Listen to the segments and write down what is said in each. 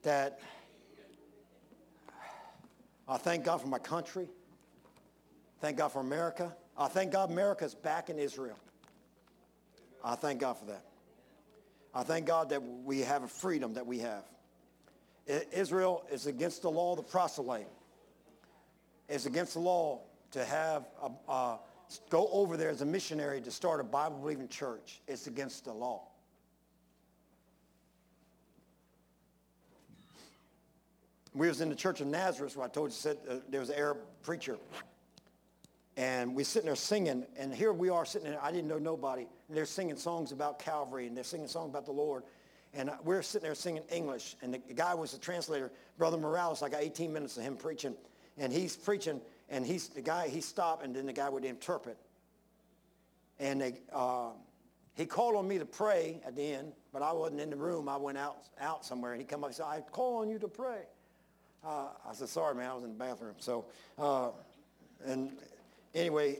that I thank God for my country. Thank God for America. I thank God America's back in Israel. I thank God for that. I thank God that we have a freedom that we have. Israel is against the law of the proselyte. It's against the law to have go over there as a missionary to start a Bible-believing church. It's against the law. We was in the church of Nazareth where I told you said, there was an Arab preacher. And we sitting there singing, and here we are sitting there. I didn't know nobody. And they're singing songs about Calvary, and they're singing songs about the Lord. And we're sitting there singing English. And the guy was the translator, Brother Morales. I got 18 minutes of him preaching. And he's preaching, and he stopped, and then the guy would interpret. And he called on me to pray at the end, but I wasn't in the room. I went out somewhere, and he come up and said, I call on you to pray. I said, sorry, man, I was in the bathroom. So, and anyway,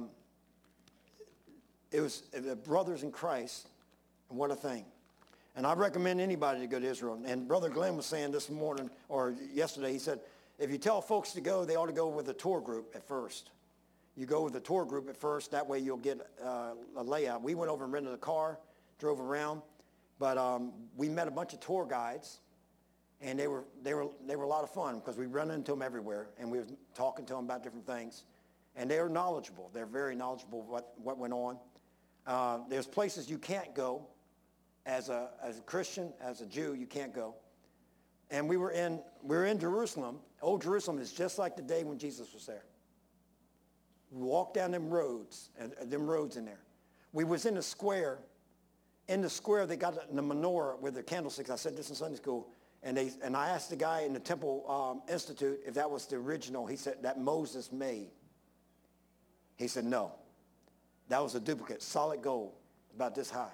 it was the brothers in Christ, and what a thing. And I recommend anybody to go to Israel. And Brother Glenn was saying this morning, or yesterday, he said, if you tell folks to go, they ought to go with a tour group at first. You go with a tour group at first, that way you'll get a layout. We went over and rented a car, drove around, but we met a bunch of tour guides, and they were a lot of fun because we run into them everywhere, and we were talking to them about different things. And they're knowledgeable. They're very knowledgeable of what went on. There's places you can't go as a Christian, as a Jew, you can't go. And we were in Jerusalem. Old Jerusalem is just like the day when Jesus was there. We walked down them roads in there. We was in the square. In the square, they got the menorah with the candlesticks. I said this in Sunday school. And I asked the guy in the Temple Institute if that was the original. He said that Moses made. He said no. That was a duplicate, solid gold, about this high.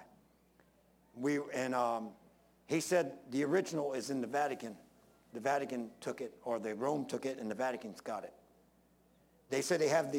He said the original is in the Vatican. The Vatican took it, or Rome took it, and the Vatican's got it. They said they have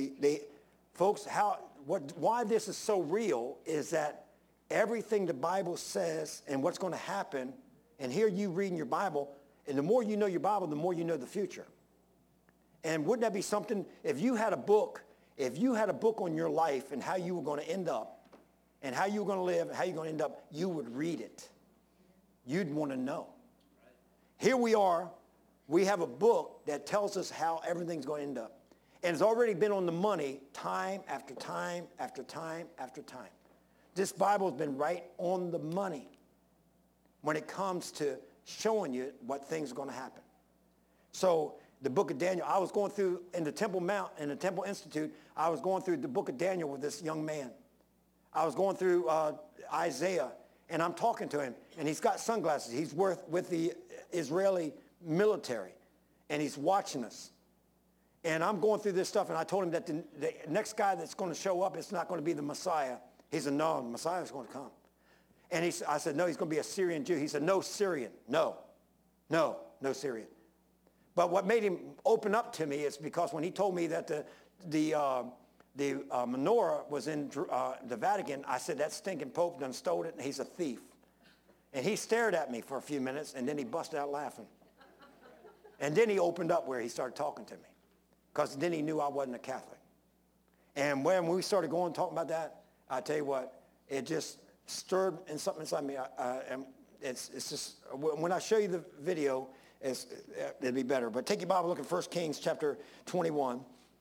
why this is so real is that everything the Bible says and what's going to happen, and here you reading your Bible, and the more you know your Bible, the more you know the future. And wouldn't that be something, if you had a book on your life and how you were going to end up, and how you were going to live, and how you're going to end up, you would read it. You'd want to know. Here we are. We have a book that tells us how everything's going to end up. And it's already been on the money time after time after time after time. This Bible has been right on the money when it comes to showing you what things are going to happen. So the book of Daniel, I was going through in the Temple Mount, in the Temple Institute, I was going through the book of Daniel with this young man. I was going through Isaiah, and I'm talking to him, and he's got sunglasses. He's with the Israeli military, and he's watching us. And I'm going through this stuff, and I told him that the next guy that's going to show up, it's not going to be the Messiah. He said, no, the Messiah's going to come. And I said, no, he's going to be a Syrian Jew. He said, no Syrian. No Syrian. But what made him open up to me is because when he told me that the menorah was in the Vatican, I said, that stinking Pope done stole it, and he's a thief. And he stared at me for a few minutes, and then he busted out laughing. And then he opened up where he started talking to me, because then he knew I wasn't a Catholic. And when we started talking about that, I tell you what, it just stirred in something inside me. It's just, when I show you the video, it'll be better. But take your Bible, look at 1 Kings chapter 21.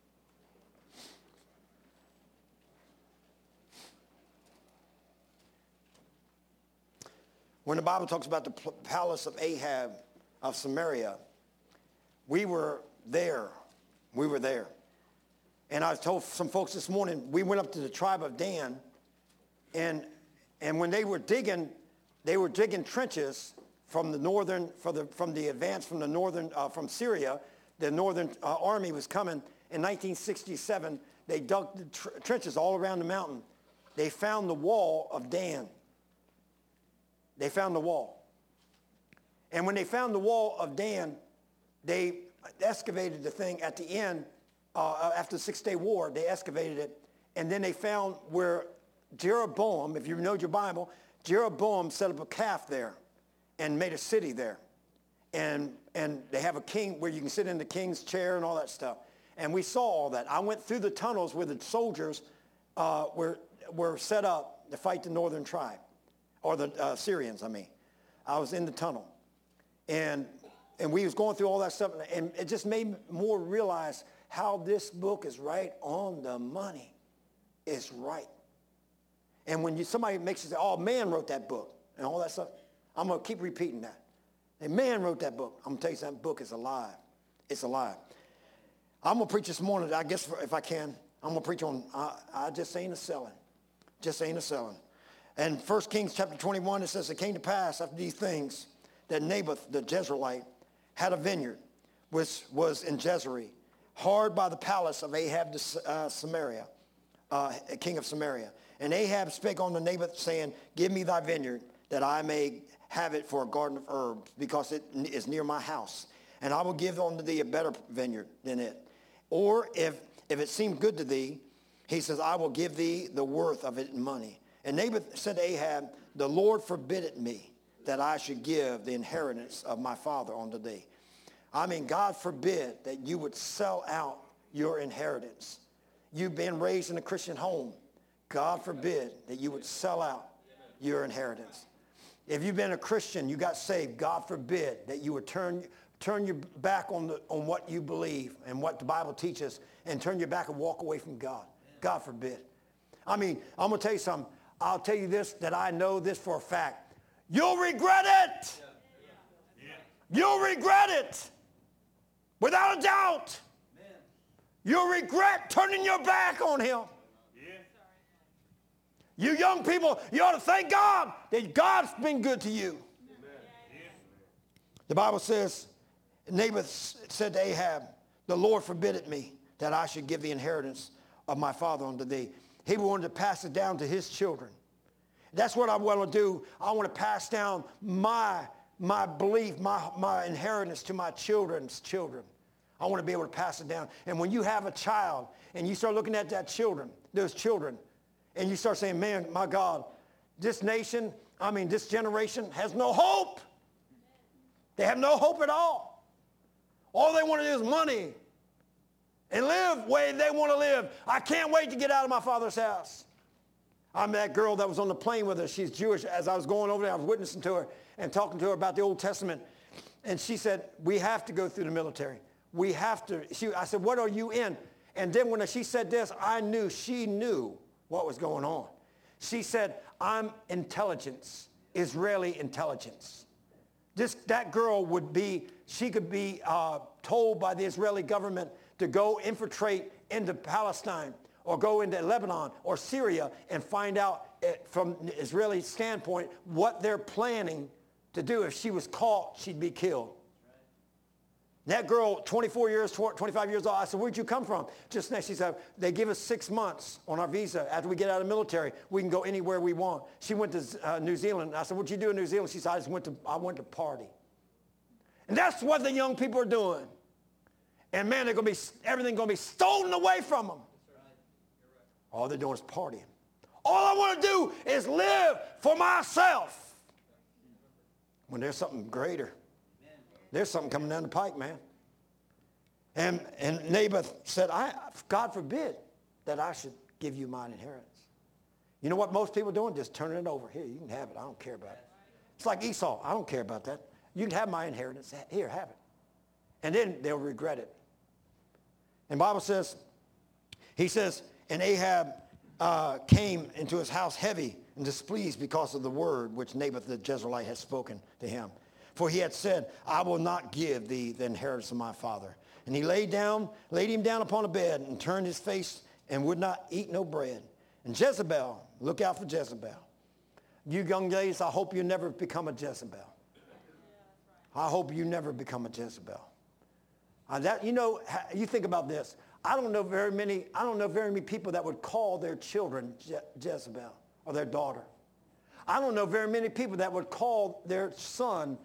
When the Bible talks about the palace of Ahab of Samaria, we were there. We were there. And I told some folks this morning, we went up to the tribe of Dan, and when they were digging trenches from the northern, from the advance from the northern, from Syria. The northern army was coming. In 1967, they dug the trenches all around the mountain. They found the wall of Dan. They found the wall. And when they found the wall of Dan, they excavated the thing at the end. After the 6-Day War, they excavated it. And then they found where Jeroboam, if you know your Bible, Jeroboam set up a calf there and made a city there. and they have a king where you can sit in the king's chair and all that stuff. And we saw all that. I went through the tunnels where the soldiers were set up to fight the northern tribe, or the Syrians, I mean. I was in the tunnel. And we was going through all that stuff, and it just made me more realize how this book is right on the money. It's right. And when somebody makes you say, oh, man wrote that book, and all that stuff, I'm going to keep repeating that. A man wrote that book. I'm going to tell you something, that book is alive. It's alive. I'm going to preach this morning, I guess, if I can. I'm going to preach on, I just ain't a-selling. Just ain't a-selling. And 1 Kings chapter 21, it says, it came to pass after these things that Naboth the Jezreelite had a vineyard, which was in Jezreel, hard by the palace of Ahab the Samaria, king of Samaria. And Ahab spake unto Naboth, saying, give me thy vineyard, that I may have it for a garden of herbs, because it is near my house. And I will give unto thee a better vineyard than it. Or if it seem good to thee, he says, I will give thee the worth of it in money. And Naboth said to Ahab, the Lord forbid it me, that I should give the inheritance of my father unto thee. I mean, God forbid that you would sell out your inheritance. You've been raised in a Christian home. God forbid that you would sell out your inheritance. If you've been a Christian, you got saved, God forbid that you would turn your back on what you believe and what the Bible teaches, and turn your back and walk away from God. God forbid. I mean, I'm going to tell you something. I'll tell you this, that I know this for a fact. You'll regret it. You'll regret it. Without a doubt. You'll regret turning your back on him. You young people, you ought to thank God that God's been good to you. The Bible says, Naboth said to Ahab, the Lord forbid it me, that I should give the inheritance of my father unto thee. He wanted to pass it down to his children. That's what I want to do. I want to pass down my belief, my inheritance to my children's children. I want to be able to pass it down. And when you have a child and you start looking at those children, and you start saying, man, my God, this generation has no hope. They have no hope at all. All they want to do is money and live the way they want to live. I can't wait to get out of my father's house. I'm that girl that was on the plane with her. She's Jewish. As I was going over there, I was witnessing to her and talking to her about the Old Testament. And she said, we have to go through the military. We have to. I said, what are you in? And then when she said this, I knew she knew what was going on. She said, I'm intelligence, Israeli intelligence. That girl could be told by the Israeli government to go infiltrate into Palestine or go into Lebanon or Syria and find out from the Israeli standpoint what they're planning to do. If she was caught, she'd be killed. That girl, 25 years old, I said, where'd you come from? Just next, she said, they give us 6 months on our visa. After we get out of the military, we can go anywhere we want. She went to New Zealand. I said, what'd you do in New Zealand? She said, I went to party. And that's what the young people are doing. And man, everything's going to be stolen away from them. All they're doing is partying. All I want to do is live for myself. When there's something greater. There's something coming down the pike, man. And Naboth said, God forbid that I should give you mine inheritance. You know what most people are doing? Just turning it over. Here, you can have it. I don't care about it. It's like Esau. I don't care about that. You can have my inheritance. Here, have it. And then they'll regret it. And the Bible says, he says, and Ahab came into his house heavy and displeased because of the word which Naboth the Jezreelite had spoken to him. For he had said, I will not give thee the inheritance of my father. And he laid him down upon a bed and turned his face and would not eat no bread. And Jezebel, look out for Jezebel. You young ladies, I hope you never become a Jezebel. I hope you never become a Jezebel. You think about this. I don't know very many people that would call their children Jezebel or their daughter. I don't know very many people that would call their son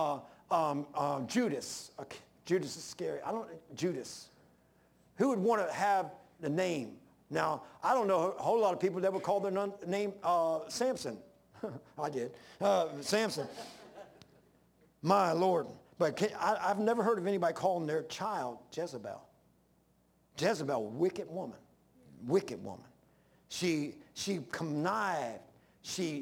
Judas. Okay, Judas is scary. Judas. Who would want to have the name? Now, I don't know a whole lot of people that would call their name Samson. I did. Samson. My Lord. But I've never heard of anybody calling their child Jezebel. Jezebel, wicked woman. Wicked woman. She connived. She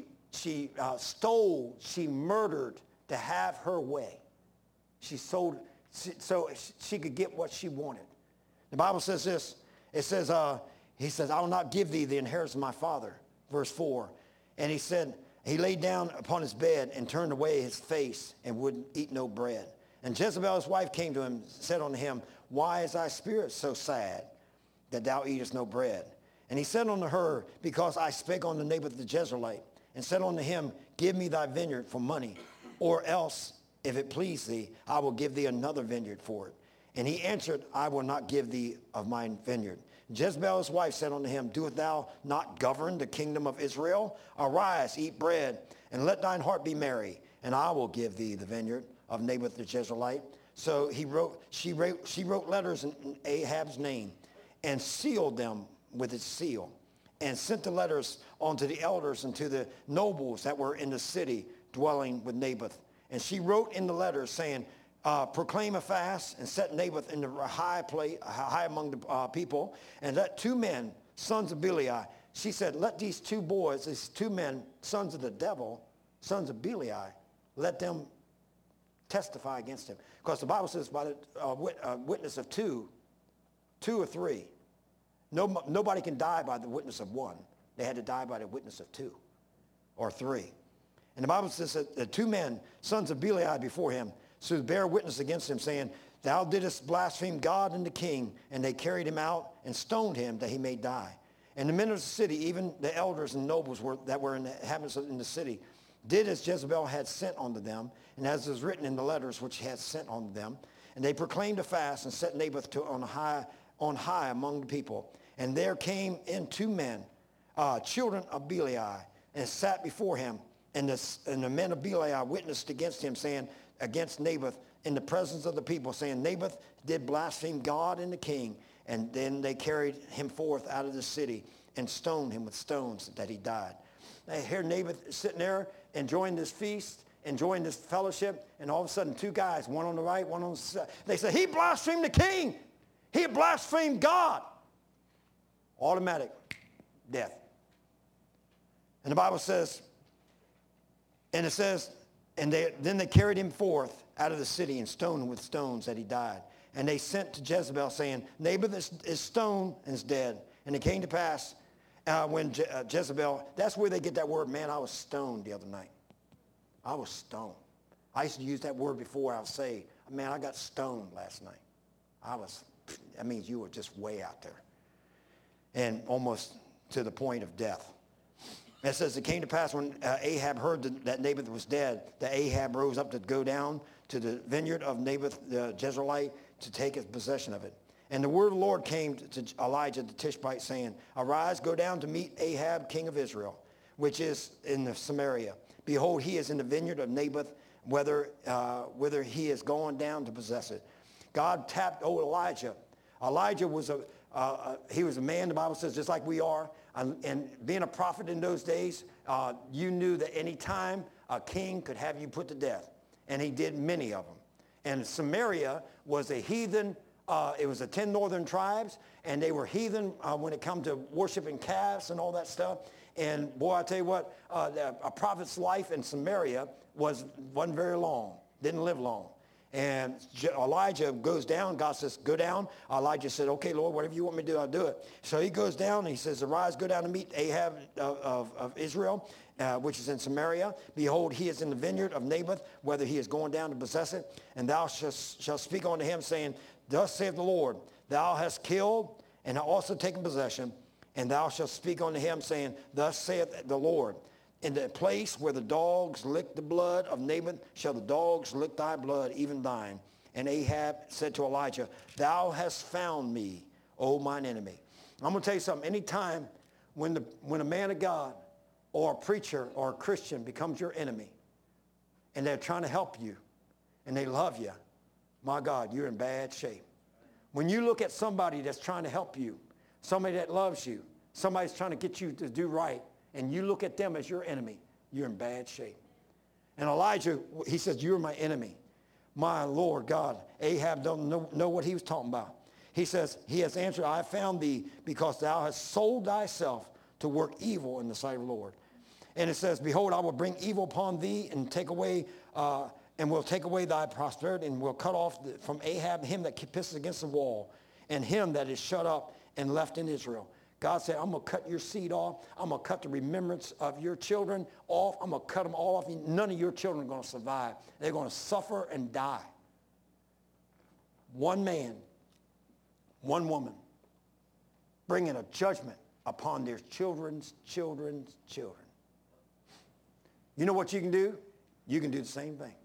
stole. She murdered to have her way. She sold so she could get what she wanted. The Bible says this. It says, he says, I will not give thee the inheritance of my father. Verse 4. And he said, he laid down upon his bed and turned away his face and would eat no bread. And Jezebel, his wife, came to him, said unto him, why is thy spirit so sad that thou eatest no bread? And he said unto her, because I spake unto Naboth the Jezreelite, and said unto him, give me thy vineyard for money, or else, if it please thee, I will give thee another vineyard for it. And he answered, I will not give thee of mine vineyard. Jezebel, his wife, said unto him, doest thou not govern the kingdom of Israel? Arise, eat bread, and let thine heart be merry, and I will give thee the vineyard of Naboth the Jezreelite. So she wrote letters in Ahab's name, and sealed them with its seal, and sent the letters unto the elders and to the nobles that were in the city dwelling with Naboth. And she wrote in the letters, saying, proclaim a fast and set Naboth in the high place, high among the people, and let 2 men, sons of Belial. She said, let these 2 boys, these 2 men, sons of the devil, sons of Belial, let them testify against him. Because the Bible says by the witness of 2 or 3. Nobody can die by the witness of 1. They had to die by the witness of 2 or 3. And the Bible says that the 2 men, sons of Belial, before him, so bear witness against him, saying, thou didst blaspheme God and the king. And they carried him out and stoned him that he may die. And the men of the city, even the elders and nobles that were in the inhabitants in the city, did as Jezebel had sent unto them, and as is written in the letters which he had sent unto them. And they proclaimed a fast and set Naboth on high among the people. And there came in 2 men, children of Belial, and sat before him. And the men of Belial witnessed against him, saying, against Naboth, in the presence of the people, saying, Naboth did blaspheme God and the king. And then they carried him forth out of the city and stoned him with stones that he died. Now, here Naboth sitting there enjoying this feast, enjoying this fellowship, and all of a sudden 2 guys, one on the right, one on the side. They say, he blasphemed the king. He blasphemed God. Automatic death. And the Bible says, and it says, and then they carried him forth out of the city and stoned him with stones that he died. And they sent to Jezebel, saying, Naboth is stoned and is dead. And it came to pass when Jezebel, that's where they get that word, man, I was stoned the other night. I was stoned. I used to use that word before I was saved. Man, I got stoned last night. That means you were just way out there. And almost to the point of death. It says, it came to pass when Ahab heard that Naboth was dead, that Ahab rose up to go down to the vineyard of Naboth the Jezreelite to take possession of it. And the word of the Lord came to Elijah the Tishbite, saying, arise, go down to meet Ahab, king of Israel, which is in the Samaria. Behold, he is in the vineyard of Naboth, whither he is gone down to possess it. God tapped Elijah. Elijah was he was a man, the Bible says, just like we are. And being a prophet in those days, you knew that any time a king could have you put to death. And he did many of them. And Samaria was a heathen. It was the 10 northern tribes. And they were heathen when it come to worshiping calves and all that stuff. And boy, I tell you what, a prophet's life in Samaria wasn't very long. Didn't live long. And Elijah goes down. God says, go down. Elijah said, okay, Lord, whatever you want me to do, I'll do it. So he goes down and he says, arise, go down to meet Ahab of Israel, which is in Samaria. Behold, he is in the vineyard of Naboth, whether he is going down to possess it. And thou shalt speak unto him, saying, thus saith the Lord, thou hast killed and also taken possession. And thou shalt speak unto him, saying, thus saith the Lord, in the place where the dogs lick the blood of Naboth shall the dogs lick thy blood, even thine. And Ahab said to Elijah, thou hast found me, O mine enemy. I'm going to tell you something. Anytime when a man of God or a preacher or a Christian becomes your enemy and they're trying to help you and they love you, my God, you're in bad shape. When you look at somebody that's trying to help you, somebody that loves you, somebody's trying to get you to do right, and you look at them as your enemy, you're in bad shape. And Elijah, he says, you're my enemy. My Lord God, Ahab don't know what he was talking about. He says, he has answered, I have found thee because thou hast sold thyself to work evil in the sight of the Lord. And it says, behold, I will bring evil upon thee and take away, and will take away thy prosperity, and will cut off from Ahab him that pisses against the wall, and him that is shut up and left in Israel. God said, I'm going to cut your seed off. I'm going to cut the remembrance of your children off. I'm going to cut them all off. None of your children are going to survive. They're going to suffer and die. One man, one woman, bringing a judgment upon their children's children's children. You know what you can do? You can do the same thing.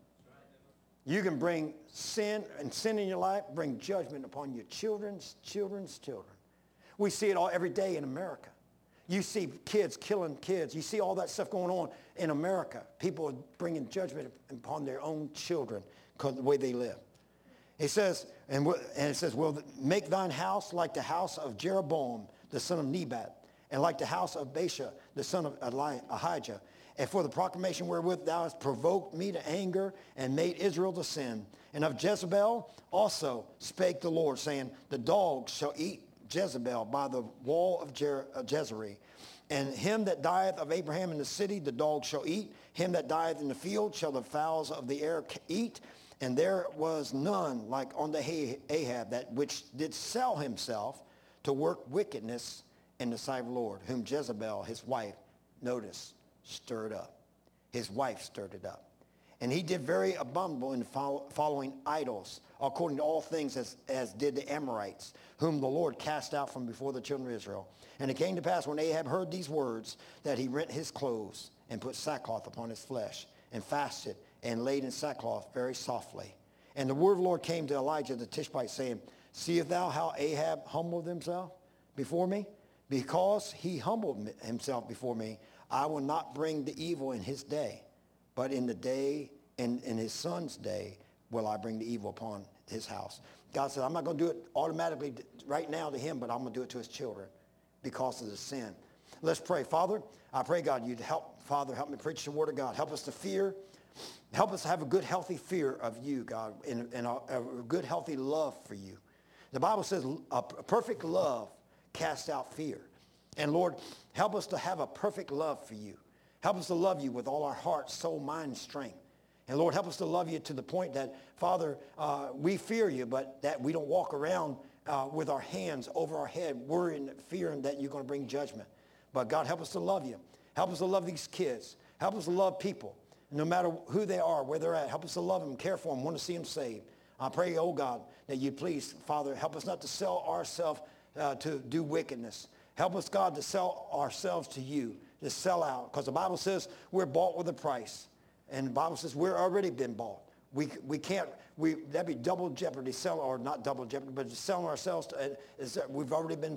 You can bring sin and sin in your life, bring judgment upon your children's children's children. We see it all every day in America. You see kids killing kids. You see all that stuff going on in America. People are bringing judgment upon their own children because of the way they live. It says, and it says, well, make thine house like the house of Jeroboam, the son of Nebat, and like the house of Baasha, the son of Ahijah. And for the proclamation wherewith thou hast provoked me to anger and made Israel to sin. And of Jezebel also spake the Lord, saying, the dogs shall eat Jezebel by the wall of Jezreel. And him that dieth of Abraham in the city, the dogs shall eat. Him that dieth in the field shall the fowls of the air eat. And there was none like unto Ahab, that which did sell himself to work wickedness in the sight of the Lord, whom Jezebel, his wife, notice, stirred up. His wife stirred it up. And he did very abominable in following idols, according to all things as did the Amorites, whom the Lord cast out from before the children of Israel. And it came to pass when Ahab heard these words, that he rent his clothes and put sackcloth upon his flesh, and fasted and laid in sackcloth very softly. And the word of the Lord came to Elijah the Tishbite, saying, seest thou how Ahab humbled himself before me? Because he humbled himself before me, I will not bring the evil in his day. But in the day, in his son's day, will I bring the evil upon his house. God said, I'm not going to do it automatically right now to him, but I'm going to do it to his children because of the sin. Let's pray. Father, I pray, God, you'd help, Father, help me preach the word of God. Help us to fear. Help us to have a good, healthy fear of you, God, and a good, healthy love for you. The Bible says a perfect love casts out fear. And Lord, help us to have a perfect love for you. Help us to love you with all our heart, soul, mind, and strength. And Lord, help us to love you to the point that, Father, we fear you, but that we don't walk around with our hands over our head, worrying, fearing that you're going to bring judgment. But God, help us to love you. Help us to love these kids. Help us to love people, no matter who they are, where they're at. Help us to love them, care for them, want to see them saved. I pray, oh God, that you please, Father, help us not to sell ourselves to do wickedness. Help us, God, to sell ourselves to you, to sell out. Because the Bible says we're bought with a price. And the Bible says we're already been bought. We can't, that'd be double jeopardy, or not double jeopardy, but just selling ourselves we've already been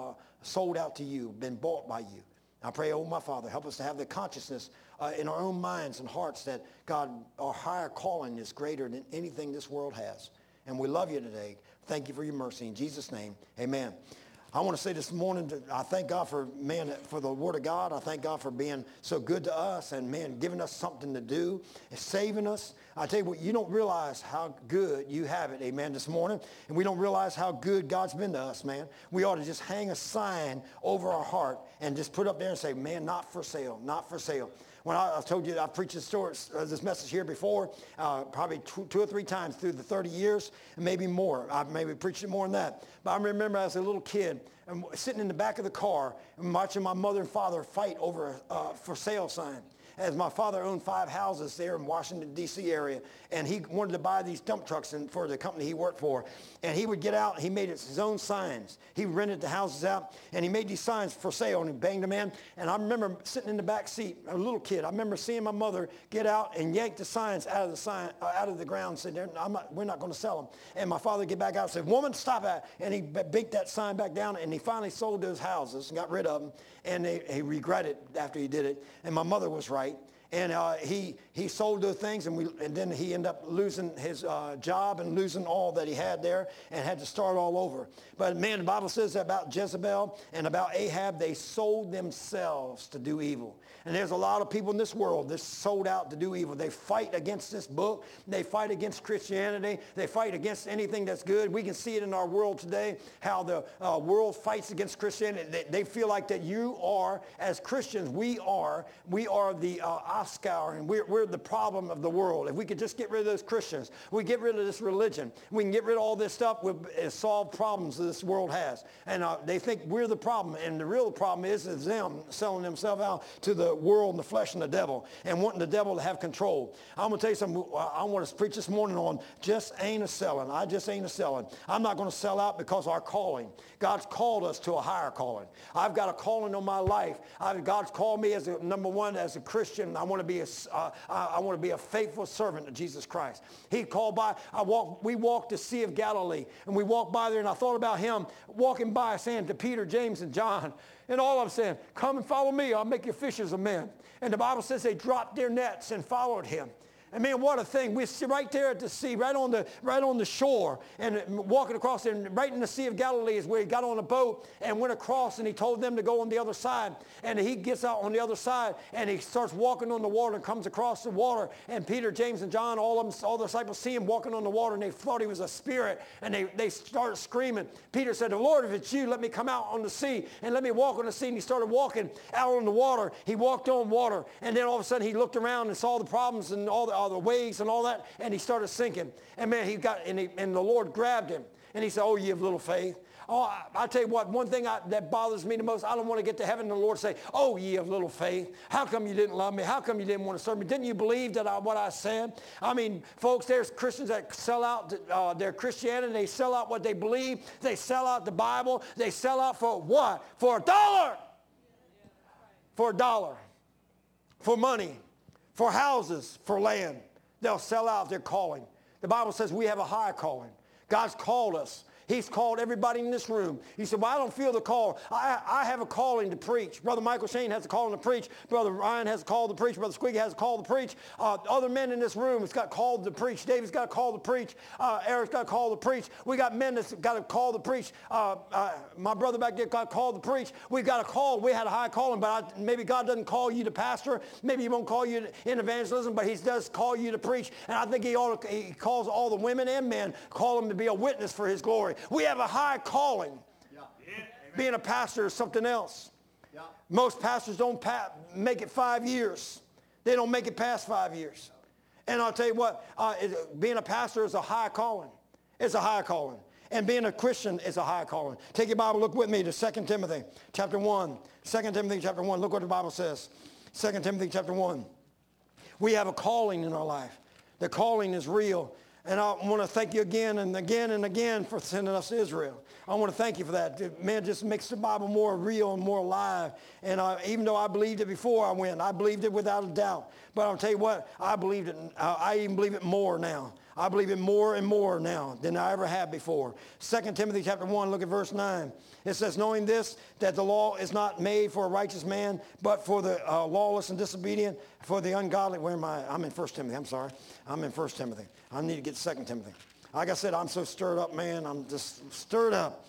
sold out to you, been bought by you. I pray, oh my Father, help us to have the consciousness in our own minds and hearts that, God, our higher calling is greater than anything this world has. And we love you today. Thank you for your mercy. In Jesus' name, amen. I want to say this morning, I thank God for the Word of God. I thank God for being so good to us and, man, giving us something to do and saving us. I tell you what, you don't realize how good you have it, amen, this morning. And we don't realize how good God's been to us, man. We ought to just hang a sign over our heart and just put up there and say, man, not for sale, not for sale. When I told you I've preached this message here before, probably two or three times through the 30 years, and maybe more. I've maybe preached it more than that. But I remember as a little kid, sitting in the back of the car and watching my mother and father fight over a for sale sign. As my father owned 5 houses there in Washington, D.C. area, and he wanted to buy these dump trucks for the company he worked for. And he would get out, and he made his own signs. He rented the houses out, and he made these signs for sale, and he banged them in. And I remember sitting in the back seat, a little kid. I remember seeing my mother get out and yank the signs out of the ground and said, we're not going to sell them. And my father get back out and said, woman, stop that. And he beat that sign back down, and he finally sold those houses and got rid of them. And he regretted after he did it. And my mother was right. And he sold those things, and then he ended up losing his job and losing all that he had there and had to start all over. But man, the Bible says about Jezebel and about Ahab, they sold themselves to do evil. And there's a lot of people in this world that sold out to do evil. They fight against this book. They fight against Christianity. They fight against anything that's good. We can see it in our world today, how the world fights against Christianity. They feel like that you are, as Christians, we are the Oscar, and we're the problem of the world. If we could just get rid of those Christians, we get rid of this religion, we can get rid of all this stuff, we'll solve problems that this world has. And they think we're the problem, and the real problem is them selling themselves out to the world and the flesh and the devil, and wanting the devil to have control. I'm going to tell you something. I want to preach this morning on just ain't a selling. I just ain't a selling. I'm not going to sell out because our calling. God's called us to a higher calling. I've got a calling on my life. God's called me as number one, as a Christian. I want to be a faithful servant of Jesus Christ. He called by. We walked the Sea of Galilee, and we walked by there, and I thought about him walking by, saying to Peter, James, and John, and all of them saying, "Come and follow me. I'll make you fishers of men." And the Bible says they dropped their nets and followed him. And man, what a thing. We're right there at the sea, right on the shore, and walking across, and right in the Sea of Galilee is where he got on a boat and went across, and he told them to go on the other side. And he gets out on the other side, and he starts walking on the water and comes across the water. And Peter, James, and John, all the disciples see him walking on the water, and they thought he was a spirit, and they started screaming. Peter said, "Lord, if it's you, let me come out on the sea and let me walk on the sea." And he started walking out on the water. He walked on water, and then all of a sudden he looked around and saw the problems and all the waves and all that, and he started sinking. And man, and the Lord grabbed him, and he said, "Oh, ye of little faith." Oh, I tell you what, one thing that bothers me the most, I don't want to get to heaven and the Lord say, "Oh, ye of little faith, how come you didn't love me? How come you didn't want to serve me? Didn't you believe what I said?" I mean, folks, there's Christians that sell out their Christianity. They sell out what they believe. They sell out the Bible. They sell out for what? For $1. For $1. For money. For houses. For land. They'll sell out their calling. The Bible says we have a higher calling. God's called us. He's called everybody in this room. He said, "Well, I don't feel the call. I have a calling to preach." Brother Michael Shane has a calling to preach. Brother Ryan has a call to preach. Brother Squiggy has a call to preach. Other men in this room has got called to preach. David's got a call to preach. Eric's got a call to preach. We got men that's got a call to preach. My brother back there got called to preach. We got a call. We had a high calling, but maybe God doesn't call you to pastor. Maybe he won't call you in evangelism, but he does call you to preach. And I think he calls all the women and men, call them to be a witness for his glory. We have a high calling. Yeah. Being a pastor is something else. Yeah. Most pastors don't make it 5 years. They don't make it past 5 years. And I'll tell you what, being a pastor is a high calling. It's a high calling. And being a Christian is a high calling. Take your Bible, look with me to 2 Timothy chapter 1. 2 Timothy chapter 1, look what the Bible says. 2 Timothy chapter 1. We have a calling in our life. The calling is real. And I want to thank you again and again and again for sending us to Israel. I want to thank you for that. Man, it just makes the Bible more real and more alive. And even though I believed it before I went, I believed it without a doubt. But I'll tell you what, I believed it. I even believe it more now. I believe it more and more now than I ever have before. 2 Timothy chapter 1, look at verse 9. It says, "Knowing this, that the law is not made for a righteous man, but for the lawless and disobedient, for the ungodly." Where am I? I'm in 1 Timothy. I'm sorry. I'm in 1 Timothy. I need to get 2 Timothy. Like I said, I'm so stirred up, man. I'm just stirred up.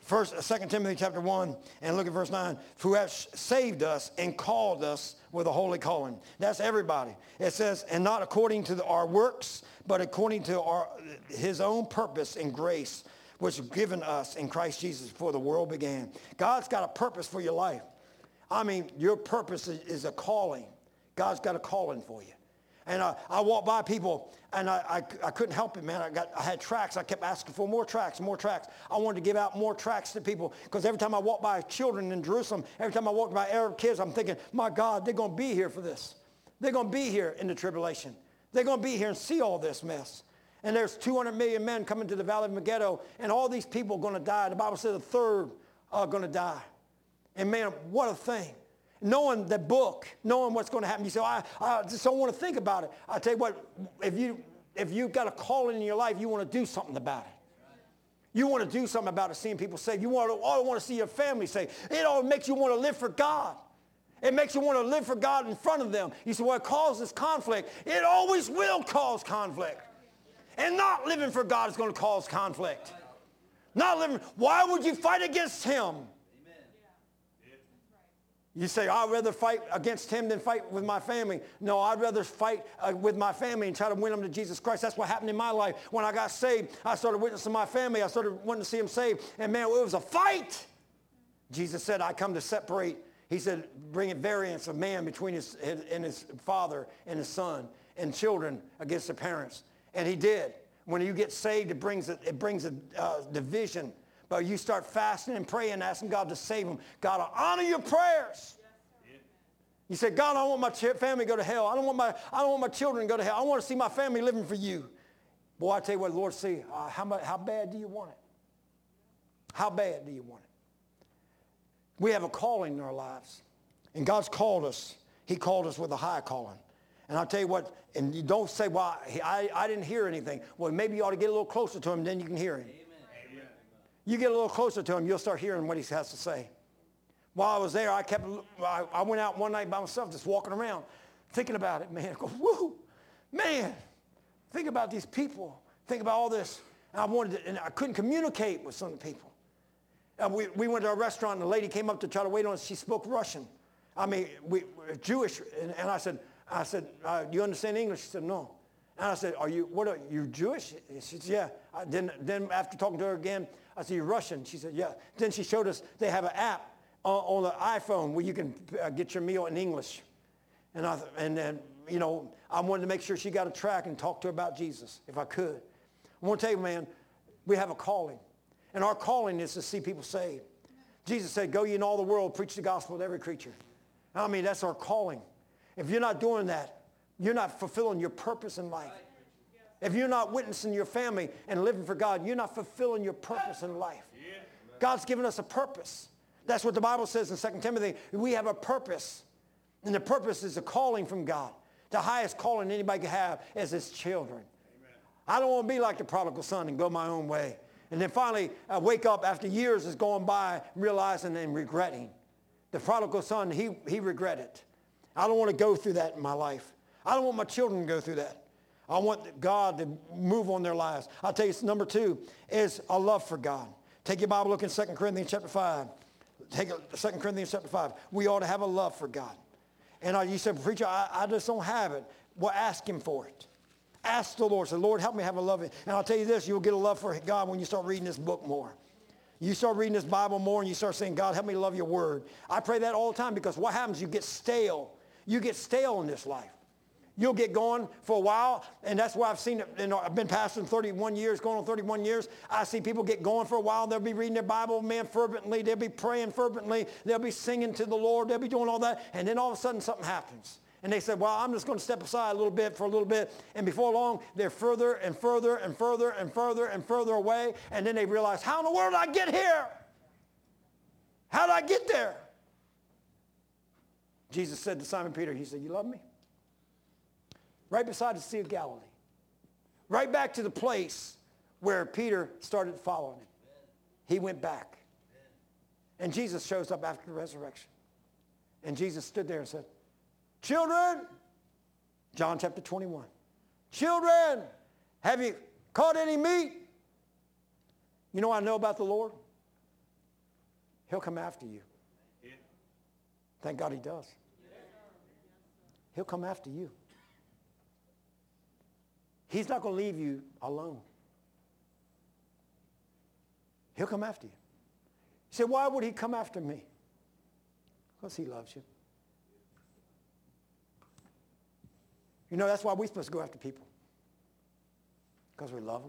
2 Timothy chapter 1, and look at verse 9. "Who has saved us and called us with a holy calling." That's everybody. It says, "And not according to our works, but according to his own purpose and grace, which was given us in Christ Jesus before the world began." God's got a purpose for your life. I mean, your purpose is a calling. God's got a calling for you. And I walked by people, and I couldn't help it, man. I had tracts. I kept asking for more tracts, more tracts. I wanted to give out more tracts to people, because every time I walked by children in Jerusalem, every time I walked by Arab kids, I'm thinking, my God, they're going to be here for this. They're going to be here in the tribulation. They're going to be here and see all this mess. And there's 200 million men coming to the Valley of Megiddo, and all these people are going to die. The Bible says a third are going to die. And man, what a thing. Knowing the book, knowing what's going to happen. You say, I just don't want to think about it. I tell you what, if you've got a calling in your life, you want to do something about it. You want to do something about it, seeing people saved. You want to see your family saved. It all makes you want to live for God. It makes you want to live for God in front of them. You say, well, it causes conflict. It always will cause conflict. And not living for God is going to cause conflict. Not living. Why would you fight against him? You say, I'd rather fight against him than fight with my family. No, I'd rather fight with my family and try to win them to Jesus Christ. That's what happened in my life. When I got saved, I started witnessing my family. I started wanting to see them saved. And man, it was a fight. Jesus said, I come to separate. He said, bring a variance of man between his father and his son, and children against the parents. And he did. When you get saved, it brings a division. But you start fasting and praying, asking God to save them. God will honor your prayers. You say, God, I don't want my family to go to hell. I don't want my children to go to hell. I want to see my family living for you. Boy, I tell you what, the Lord, see, how bad do you want it? How bad do you want it? We have a calling in our lives. And God's called us. He called us with a high calling. And I'll tell you what, and you don't say, well, I didn't hear anything. Well, maybe you ought to get a little closer to him, then you can hear him. Amen. You get a little closer to him, you'll start hearing what he has to say. While I was there, I went out one night by myself, just walking around, thinking about it, man. I go, woo, man, think about these people. Think about all this. And I couldn't communicate with some of the people. We went to a restaurant, and the lady came up to try to wait on us. She spoke Russian. I mean, Jewish. And I said, do you understand English? She said, no. And I said, are you Jewish? She said, yeah. Then after talking to her again, I said, you're Russian? She said, yeah. Then she showed us they have an app on the iPhone where you can get your meal in English. And then, you know, I wanted to make sure she got a track and talk to her about Jesus, if I could. I want to tell you, man, we have a calling. And our calling is to see people saved. Jesus said, go ye in all the world, preach the gospel to every creature. I mean, that's our calling. If you're not doing that, you're not fulfilling your purpose in life. If you're not witnessing your family and living for God, you're not fulfilling your purpose in life. God's given us a purpose. That's what the Bible says in 2 Timothy. We have a purpose. And the purpose is a calling from God. The highest calling anybody can have is his children. I don't want to be like the prodigal son and go my own way. And then finally wake up after years is going by, realizing and regretting. The prodigal son, he regretted. I don't want to go through that in my life. I don't want my children to go through that. I want God to move on their lives. I'll tell you, number 2 is a love for God. Take your Bible, look in 2 Corinthians chapter 5. Take 2 Corinthians chapter 5. We ought to have a love for God. And you said, preacher, I just don't have it. Well, ask him for it. Ask the Lord. Say, Lord, help me have a love. And I'll tell you this, you'll get a love for God when you start reading this book more. You start reading this Bible more and you start saying, God, help me love your word. I pray that all the time because what happens, you get stale. You get stale in this life. You'll get going for a while, and that's why I've seen it. I've been pastoring 31 years, going on 31 years. I see people get going for a while. They'll be reading their Bible, man, fervently. They'll be praying fervently. They'll be singing to the Lord. They'll be doing all that, and then all of a sudden something happens. And they said, well, I'm just going to step aside a little bit for a little bit. And before long, they're further and further and further and further and further away. And then they realize, how in the world did I get here? How did I get there? Jesus said to Simon Peter, he said, you love me? Right beside the Sea of Galilee. Right back to the place where Peter started following him. He went back. And Jesus shows up after the resurrection. And Jesus stood there and said, children, John chapter 21, children, have you caught any meat? You know what I know about the Lord? He'll come after you. Thank God he does. He'll come after you. He's not going to leave you alone. He'll come after you. You say, why would he come after me? Because he loves you. You know, that's why we're supposed to go after people. Because we love them.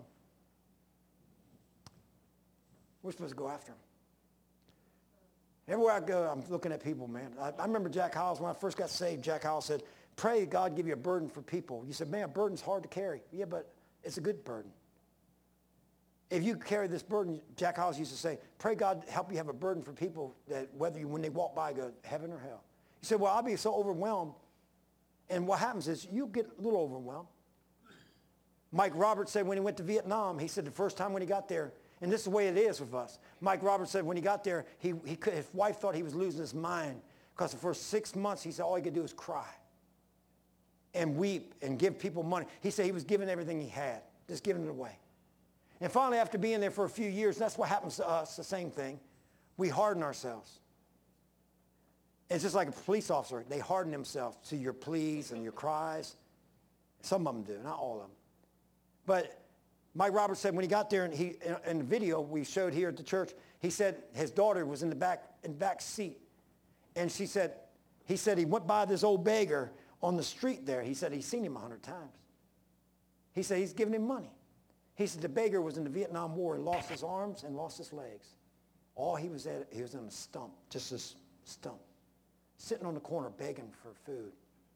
We're supposed to go after them. Everywhere I go, I'm looking at people, man. I remember Jack Hyles, when I first got saved, Jack Hyles said, pray God give you a burden for people. You said, man, a burden's hard to carry. Yeah, but it's a good burden. If you carry this burden, Jack Hyles used to say, pray God help you have a burden for people that whether you, when they walk by, go heaven or hell. He said, well, I'll be so overwhelmed. And what happens is you get a little overwhelmed. Mike Roberts said when he went to Vietnam, he said the first time when he got there, and this is the way it is with us. Mike Roberts said when he got there, his wife thought he was losing his mind Because the first 6 months, he said, all he could do is cry and weep and give people money. He said he was giving everything he had, just giving it away. And finally, after being there for a few years, that's what happens to us, the same thing. We harden ourselves. It's just like a police officer. They harden themselves to your pleas and your cries. Some of them do, not all of them. But Mike Roberts said when he got there, and in the video we showed here at the church, he said his daughter was in the back seat. And he said he went by this old beggar on the street there. He said he's seen him 100 times. He said he's giving him money. He said the beggar was in the Vietnam War and lost his arms and lost his legs. All he was at, he was on a stump, just this stump, sitting on the corner begging for food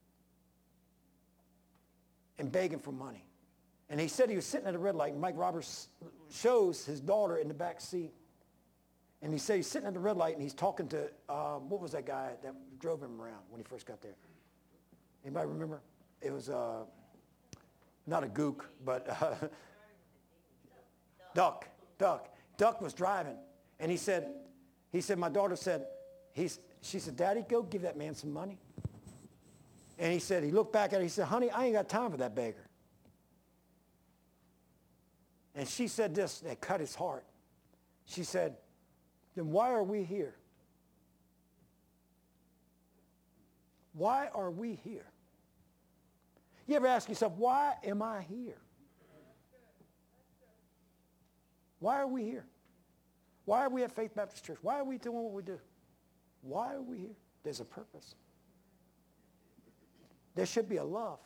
and begging for money. And he said he was sitting at a red light, and Mike Roberts shows his daughter in the back seat. And he said he's sitting at the red light, and he's talking to, what was that guy that drove him around when he first got there? Anybody remember? It was not a gook, but Duck. Duck was driving. And he said, my daughter said, she said, Daddy, go give that man some money. And he said, he looked back at her, he said, honey, I ain't got time for that beggar. And she said this, that cut his heart. She said, then why are we here? Why are we here? You ever ask yourself, why am I here? Why are we here? Why are we at Faith Baptist Church? Why are we doing what we do? Why are we here? There's a purpose. There should be a love.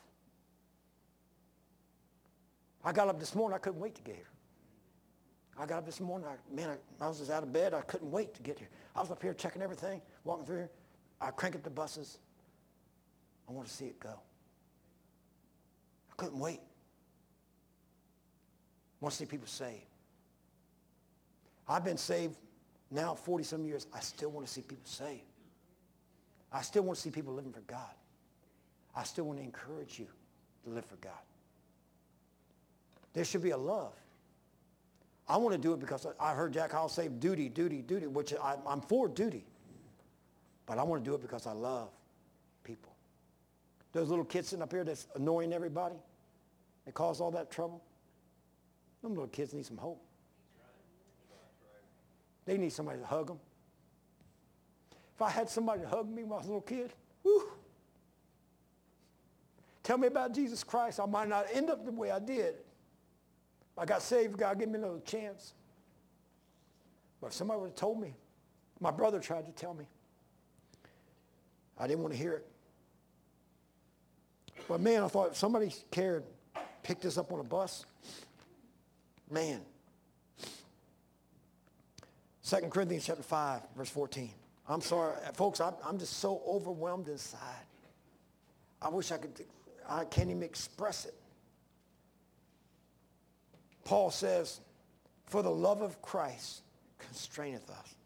I got up this morning, I couldn't wait to get here. I got up this morning, I was just out of bed, I couldn't wait to get here. I was up here checking everything, walking through here. I crank up the buses. I want to see it go. I couldn't wait. I want to see people saved. I've been saved now 40-some years. I still want to see people saved. I still want to see people living for God. I still want to encourage you to live for God. There should be a love. I want to do it because I heard Jack Howell say duty, which I'm for duty. But I want to do it because I love people. Those little kids sitting up here that's annoying everybody, that cause all that trouble, them little kids need some hope. They need somebody to hug them. If I had somebody to hug me when I was a little kid, whew, tell me about Jesus Christ, I might not end up the way I did. I got saved, God gave me another chance. But if somebody would have told me, my brother tried to tell me, I didn't want to hear it. But man, I thought if somebody cared, picked us up on a bus, man. 2 Corinthians chapter 5, verse 14. I'm sorry, folks, I'm just so overwhelmed inside. I wish I can't even express it. Paul says, for the love of Christ constraineth us.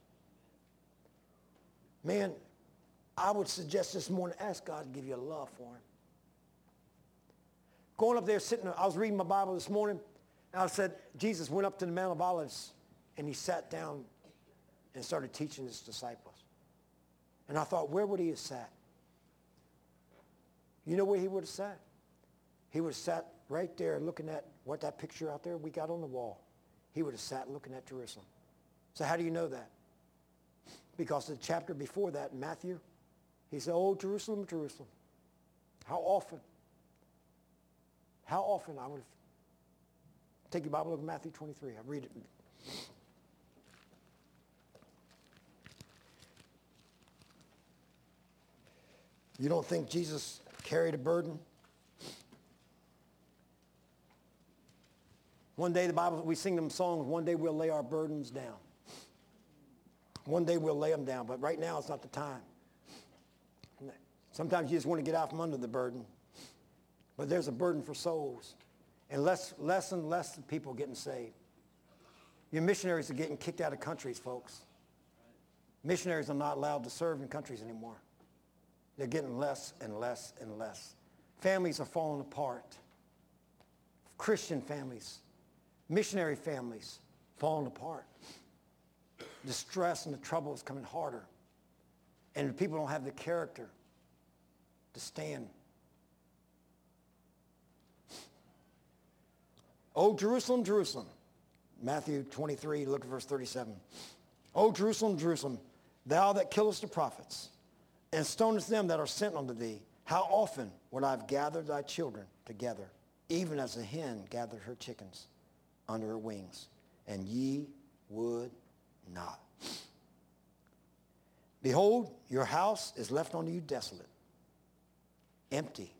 Man, I would suggest this morning, ask God to give you a love for him. Going up there sitting, I was reading my Bible this morning, and I said, Jesus went up to the Mount of Olives, and he sat down and started teaching his disciples. And I thought, where would he have sat? You know where he would have sat? He would have sat right there looking at what that picture out there we got on the wall. He would have sat looking at Jerusalem. So how do you know that? Because the chapter before that, in Matthew, he said, oh, Jerusalem, Jerusalem. How often I would have, take your Bible, look at Matthew 23. I read it. You don't think Jesus carried a burden? One day, the Bible, we sing them songs, one day we'll lay our burdens down. One day we'll lay them down, but right now it's not the time. Sometimes you just want to get out from under the burden. But there's a burden for souls. And less and less people getting saved. Your missionaries are getting kicked out of countries, folks. Missionaries are not allowed to serve in countries anymore. They're getting less and less and less. Families are falling apart. Christian families, missionary families, falling apart. The stress and the trouble is coming harder. And the people don't have the character to stand. O Jerusalem, Jerusalem. Matthew 23, look at verse 37. O Jerusalem, Jerusalem, thou that killest the prophets, and stonest them that are sent unto thee, how often would I have gathered thy children together, even as a hen gathered her chickens under her wings, and ye would not. Behold, your house is left unto you desolate, empty,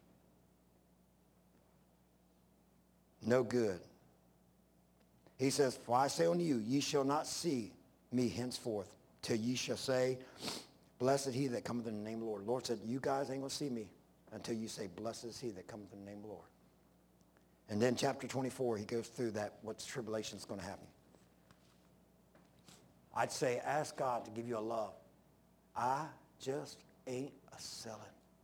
no good. He says, for I say unto you, ye shall not see me henceforth, till ye shall say, blessed he that cometh in the name of the Lord. The Lord said, you guys ain't going to see me until you say, blessed is he that cometh in the name of the Lord. And then chapter 24, he goes through that, what tribulation is going to happen. I'd say, ask God to give you a love. I just ain't a selling.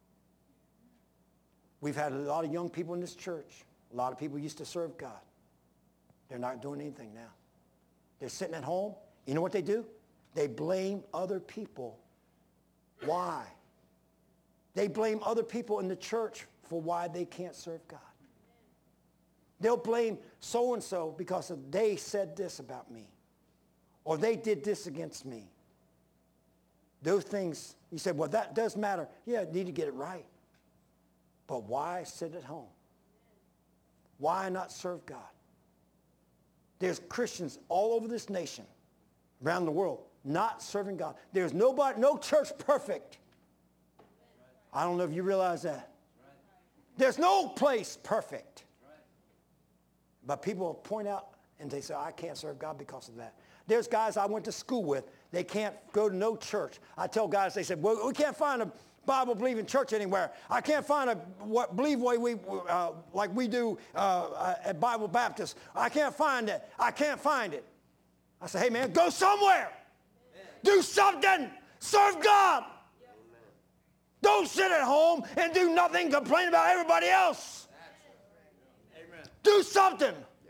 We've had a lot of young people in this church. A lot of people used to serve God. They're not doing anything now. They're sitting at home. You know what they do? They blame other people. Why? They blame other people in the church for why they can't serve God. They'll blame so-and-so because they said this about me, or they did this against me. Those things, you say, well, that does matter. Yeah, I need to get it right. But why sit at home? Why not serve God? There's Christians all over this nation, around the world, not serving God. There's nobody, no church perfect. I don't know if you realize that. There's no place perfect. But people point out and they say, I can't serve God because of that. There's guys I went to school with. They can't go to no church. I tell guys, they said, well, we can't find a Bible-believing church anywhere. I can't find a believe way we like we do at Bible Baptist. I can't find it. I can't find it. I say, hey, man, go somewhere. Amen. Do something. Serve God. Amen. Don't sit at home and do nothing, complain about everybody else. Amen. Do something. Yeah.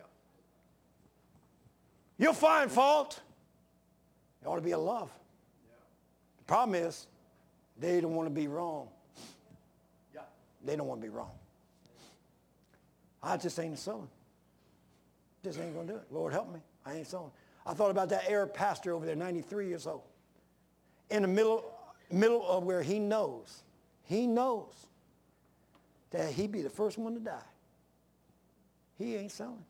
You'll find fault. It ought to be a love. Yeah. The problem is, they don't want to be wrong. Yeah. They don't want to be wrong. I just ain't sowing. Just ain't going to do it. Lord, help me. I ain't sowing. I thought about that Arab pastor over there, 93 years old. In the middle of where he knows that he'd be the first one to die. He ain't sowing.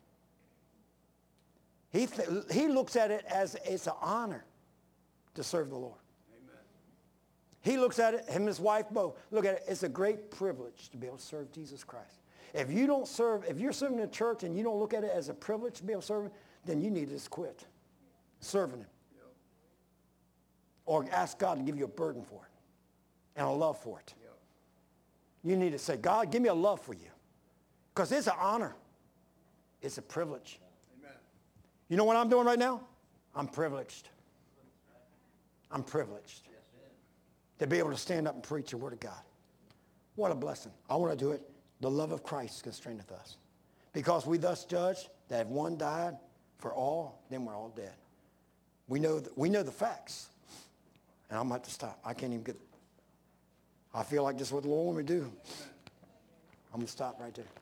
He looks at it as it's an honor to serve the Lord. Amen. He looks at it, him and his wife both, look at it, it's a great privilege to be able to serve Jesus Christ. If you're serving in a church and you don't look at it as a privilege to be able to serve him, then you need to just quit serving him. Yep. Or ask God to give you a burden for it and a love for it. Yep. You need to say, God, give me a love for you. Because it's an honor. It's a privilege. Amen. You know what I'm doing right now? I'm privileged. I'm privileged to be able to stand up and preach the word of God. What a blessing. I want to do it. The love of Christ constraineth us. Because we thus judge that if one died for all, then we're all dead. We know the facts. And I'm going to have to stop. I can't even get it. I feel like this is what the Lord wants me to do. I'm going to stop right there.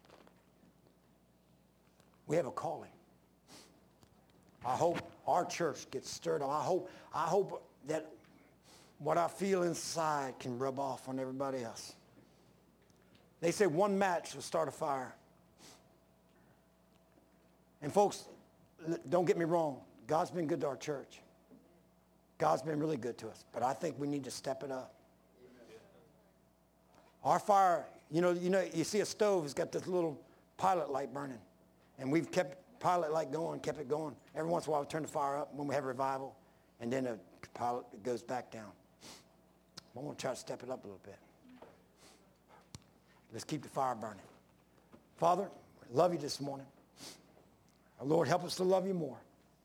We have a calling. I hope our church gets stirred up. I hope that what I feel inside can rub off on everybody else. They say one match will start a fire. And folks, don't get me wrong. God's been good to our church. God's been really good to us. But I think we need to step it up. Our fire, you see a stove has got this little pilot light burning. And we've kept pilot light going, kept it going. Every once in a while we turn the fire up when we have revival. And then the pilot goes back down. I want to try to step it up a little bit. Let's keep the fire burning. Father, I love you this morning. Lord, help us to love you more.